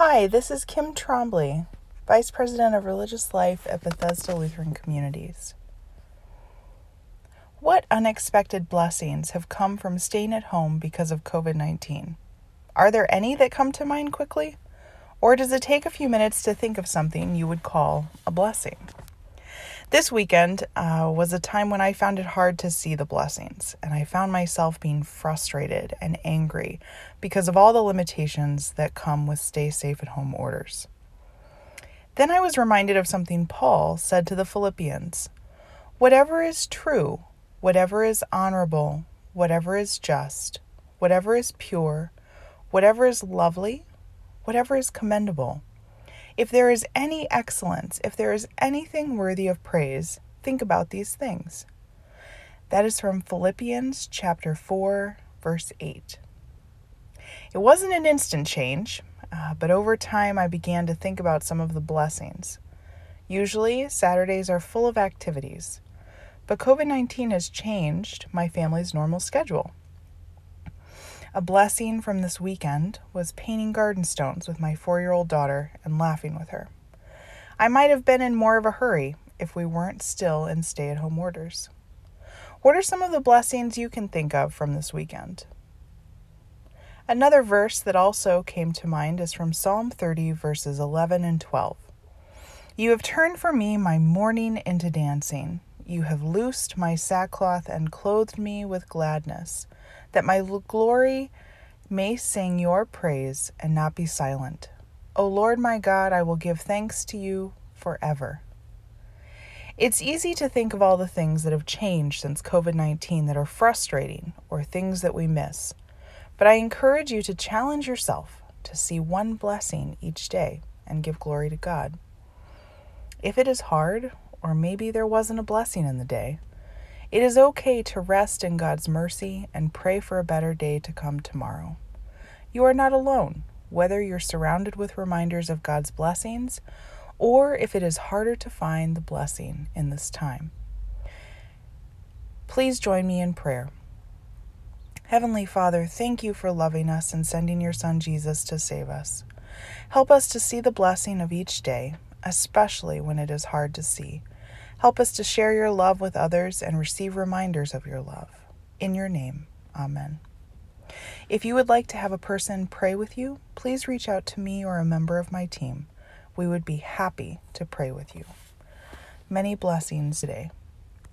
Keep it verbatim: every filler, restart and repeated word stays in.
Hi, this is Kim Trombley, Vice President of Religious Life at Bethesda Lutheran Communities. What unexpected blessings have come from staying at home because of covid nineteen? Are there any that come to mind quickly? Or does it take a few minutes to think of something you would call a blessing? This weekend uh, was a time when I found it hard to see the blessings, and I found myself being frustrated and angry because of all the limitations that come with stay safe at home orders. Then I was reminded of something Paul said to the Philippians. Whatever is true, whatever is honorable, whatever is just, whatever is pure, whatever is lovely, whatever is commendable, if there is any excellence, if there is anything worthy of praise, think about these things. That is from Philippians chapter four, verse eight. It wasn't an instant change, uh, but over time I began to think about some of the blessings. Usually, Saturdays are full of activities, but covid nineteen has changed my family's normal schedule. A blessing from this weekend was painting garden stones with my four-year-old daughter and laughing with her. I might have been in more of a hurry if we weren't still in stay-at-home orders. What are some of the blessings you can think of from this weekend? Another verse that also came to mind is from Psalm thirty, verses eleven and twelve. You have turned for me my mourning into dancing. You have loosed my sackcloth and clothed me with gladness, that my glory may sing your praise and not be silent. O Lord my God, I will give thanks to you forever. It's easy to think of all the things that have changed since covid nineteen that are frustrating or things that we miss, but I encourage you to challenge yourself to see one blessing each day and give glory to God. If it is hard, or maybe there wasn't a blessing in the day, it is okay to rest in God's mercy and pray for a better day to come tomorrow. You are not alone, whether you're surrounded with reminders of God's blessings or if it is harder to find the blessing in this time. Please join me in prayer. Heavenly Father, thank you for loving us and sending your Son Jesus to save us. Help us to see the blessing of each day, especially when it is hard to see. Help us to share your love with others and receive reminders of your love. In your name, amen. If you would like to have a person pray with you, please reach out to me or a member of my team. We would be happy to pray with you. Many blessings today.